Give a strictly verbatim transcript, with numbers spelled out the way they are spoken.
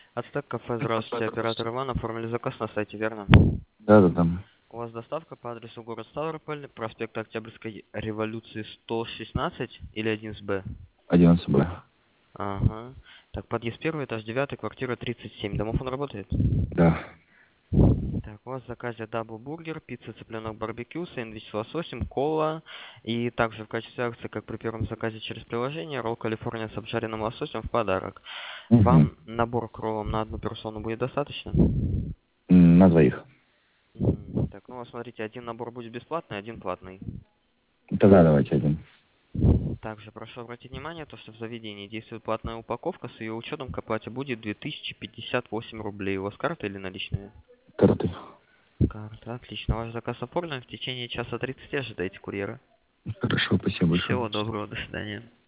Ацтек кафе, здравствуйте, оператор Иван, оформили заказ на сайте, верно? Да, да, да. У вас доставка по адресу город Ставрополь, проспект Октябрьской революции сто шестнадцать или одиннадцать Б? одиннадцать Б. Ага. Так, подъезд первый, этаж девятый, квартира тридцать семь. Домофон работает? Да. Так, у вас в заказе даблбургер, пицца, цыпленок, барбекю, сэндвич с лососем, кола. И также в качестве акции, как при первом заказе через приложение, ролл Калифорния с обжаренным лососем в подарок. Угу. Вам набор к роллам на одну персону будет достаточно? На двоих. Мгм. Так, ну вот смотрите, один набор будет бесплатный, один платный. Тогда давайте один. Также прошу обратить внимание, то, что в заведении действует платная упаковка, с ее учетом к оплате будет две тысячи пятьдесят восемь рублей. У вас карта или наличные? Карты. Карта, отлично. Ваш заказ оформлен. В течение часа тридцати ожидайте курьера. Хорошо, спасибо большое. Всего доброго, до свидания.